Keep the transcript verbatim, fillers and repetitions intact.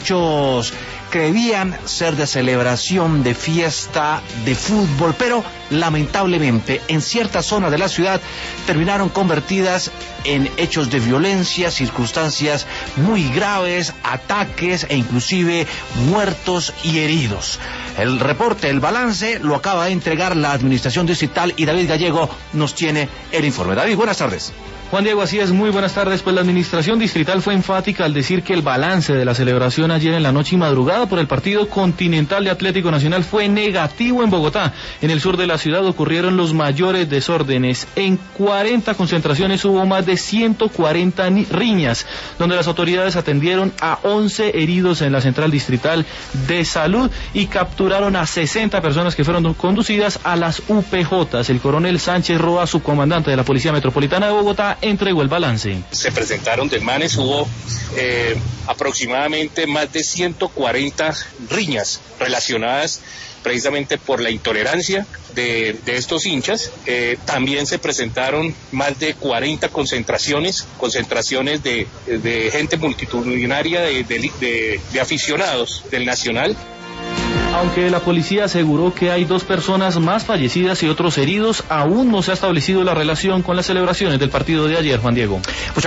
Muchos creían ser de celebración, de fiesta, de fútbol, pero lamentablemente en ciertas zonas de la ciudad terminaron convertidas en hechos de violencia, circunstancias muy graves, ataques e inclusive muertos y heridos. El reporte, el balance, lo acaba de entregar la Administración Distrital y David Gallego nos tiene el informe. David, buenas tardes. Juan Diego, así es, muy buenas tardes. Pues la Administración Distrital fue enfática al decir que el balance de la celebración ayer en la noche y madrugada por el Partido Continental de Atlético Nacional fue negativo en Bogotá. En el sur de la ciudad ocurrieron los mayores desórdenes. En cuarenta concentraciones hubo más de ciento cuarenta riñas, donde las autoridades atendieron a once heridos en la Central Distrital de Salud y capturaron a sesenta personas que fueron conducidas a las U P J. El coronel Sánchez Roa, subcomandante de la Policía Metropolitana de Bogotá, entregó el balance. Se presentaron desmanes, hubo eh, aproximadamente más de ciento cuarenta riñas relacionadas precisamente por la intolerancia de, de estos hinchas. Eh, también se presentaron más de cuarenta concentraciones, concentraciones de, de gente multitudinaria, de, de, de, de aficionados del Nacional. Aunque la policía aseguró que hay dos personas más fallecidas y otros heridos, aún no se ha establecido la relación con las celebraciones del partido de ayer, Juan Diego. Muchas